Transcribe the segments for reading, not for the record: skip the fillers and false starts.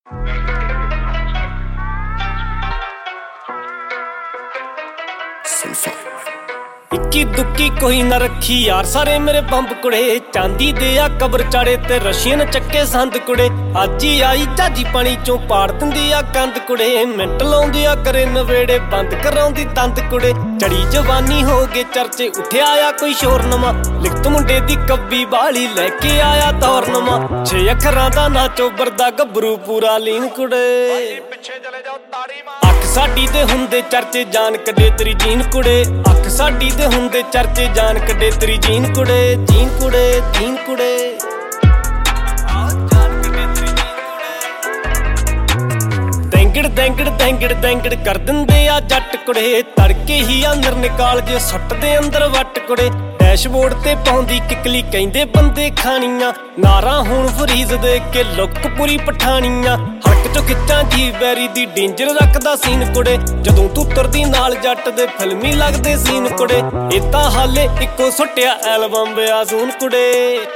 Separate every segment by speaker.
Speaker 1: इक्की दुक्की कोई न रखी यार सारे मेरे बंब कुड़े चांदी दे आ कबर चाड़े ते रशियन चक्के संद कुड़े अज ही आई झाजी पानी चों पाड़ दिंदी आ कंद कुड़े मिंट लाउंदी आ करे नवेड़े बंद कराउंदी तंद कुड़े चढ़ी जवानी हो गए चर्चे उठिया आ कोई शोर नवा लिखत मुंडे दी कब्बी बाली लैके आया दौर नवा 6 अखरां दा ना चोबर दा गबरू पूरा लीन कुड़े अख साडी दे हुंदे चर्चे जान कड्डे तेरी जीन कुड़े अख साडी दे हुंदे चर्चे जान कड्डे तेरी जीन कुड़े जीन कुड़े जीन कुड़े देंगड़ देंगड़ देंगड़ देंगड़ कर दिंदे आ जट कुड़े तड़के ही अंदर निकाल जे सुट्टदे अंदर वट कुड़े डैशबोर्ड ते पाउंदी किकली कहंदे बंदे खानियां नारा हुण फरीज दे के लुक पूरी पठानियां हक चो खिच्चां जी बैरी दी डेंजर रखदा सीन कुड़े जदों तू तुरदी नाल जट दे फिल्मी लगदे सीन कुड़े ए तां हाले इक्को सुट्टिया एल्बम बेआसून कुड़े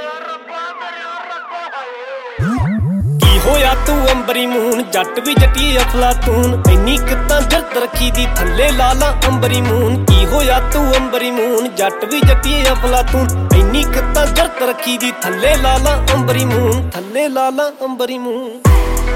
Speaker 1: होया तू अंबरी मून जट भी जटी अफलातून इन्नी कितां जरत रखी दी थल्ले लाला अंबरी मून की होया तू अंबरी मून जट भी जटी अफलातून इन्नी कितां जरत रखी दी थल्ले लाला अंबरी मून थल्ले लाला अंबरी मून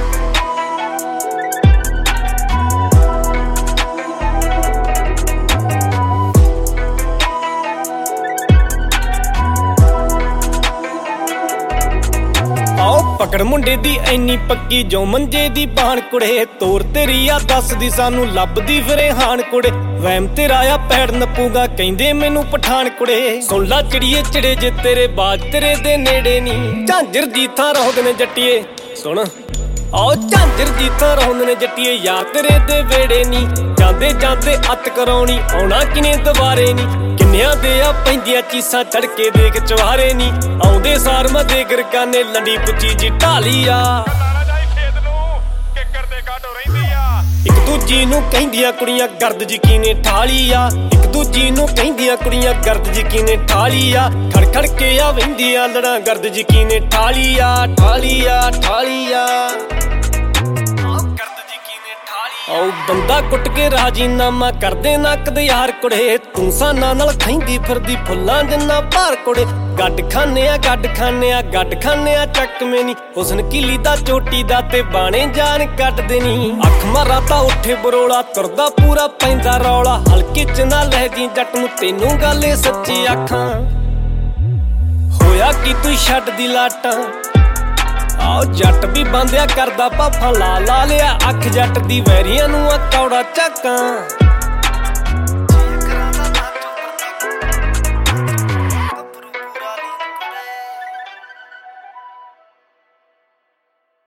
Speaker 1: पकड़ मुंडे दी ऐनी पक्की जो मंजे दी बाण कुड़े तोर तेरी आ दसदी सानू लभदी फिरे हान कुड़े वहम तेरा आ पैड़ नपूगा कहंदे मैनू पठान कुड़े सुन ला चिड़िए चिड़े जे तेरे बाज तेरे दे नेड़े नी झांजर दी थां रहोंदे ने जट्टिए सुन आओ झांजर दी थां रहोंदे ने जट्टिए यार तेरे दे वेड़े नी जांदे जांदे अत कराउणी आउणा किने दुबारे नी किन्नियां दे आ पैंदियां चीसां चढ़के देख चवारे नी आउंदे सार मैं दे गरकाने लंडी पुची जी ढाली आ इक दूजी नूं कहंदियां कुड़ियां गर्द यकीने ठाली आ इक दूजी नूं कहंदियां कुड़ियां गर्द यकीने ठाली आ खड़ खड़ के आ वहिंदियां लड़ां गर्द यकीने ठाली आ ठाली आ ठाली आ आओ बंदा कुट के राजीनामा कर दे ना कद यार कुड़े तू साना नाल खैंदी फिरदी फुल्लां जिन्ना भार कुड़े गड्ड खाने आ चक मेनी हुसन किली दा चोटी दा ते बाणे जान कट देनी अख मारा ता उठे बरोला तुरदा पूरा पैंदा रौला हल्के च ना लह जी जट नूं तैनूं गल सच्ची आखां होया कि तू छड्ड दी लाटां आओ जट भी बंदिया करदा भाफा ला ला लिया अख जट दी वैरियां नूं कौड़ा झाकां